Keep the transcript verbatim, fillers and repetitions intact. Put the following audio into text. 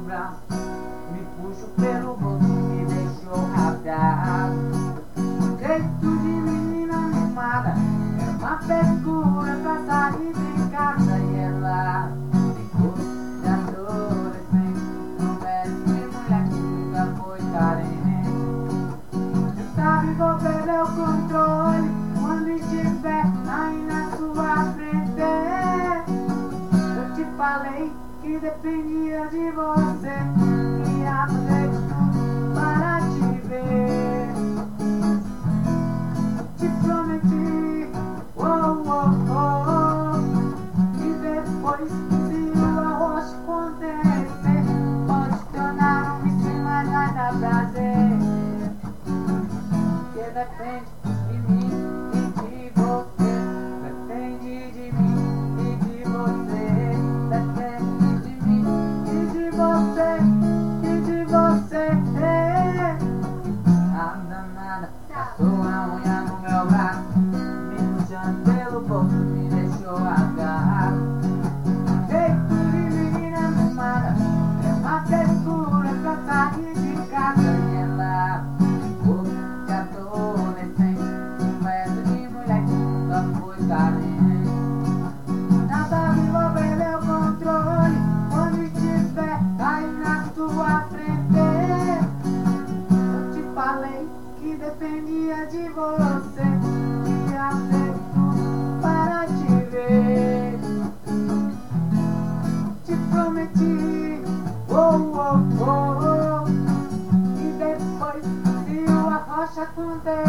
braço, me puxo pelo bolso, me deixou rasgado. Jeito de menina mimada, é uma frescura pra sair de casa. E ela ficou de adolescente, promete de mulher que nunca foi carente. Você sabe, vou perder o controle quando estiver aí na sua frente. Eu te falei que dependia de você, ia fazer tudo para te ver. Te prometi, oh, oh, oh, e depois se o arroz acontecer, pode tornar um vício, mas vai dar prazer. Que depende de mim e de você, depende de mim e de você, depende de mim e de você, e de você. A danada passou a unha no meu braço, me puxando pelo bolso, me deixou agarrado. Jeito de menina mimada, é uma frescura pra sair de casa. E ela ficou de adolescente, promessa de mulher que nunca foi carente. Nada me vou perder o controle quando estiver aí na tua frente. Eu te falei que dependia de você, ia ser tudo para te ver. Te prometi, oh, oh, oh, oh, e depois se o arrocha acontecer,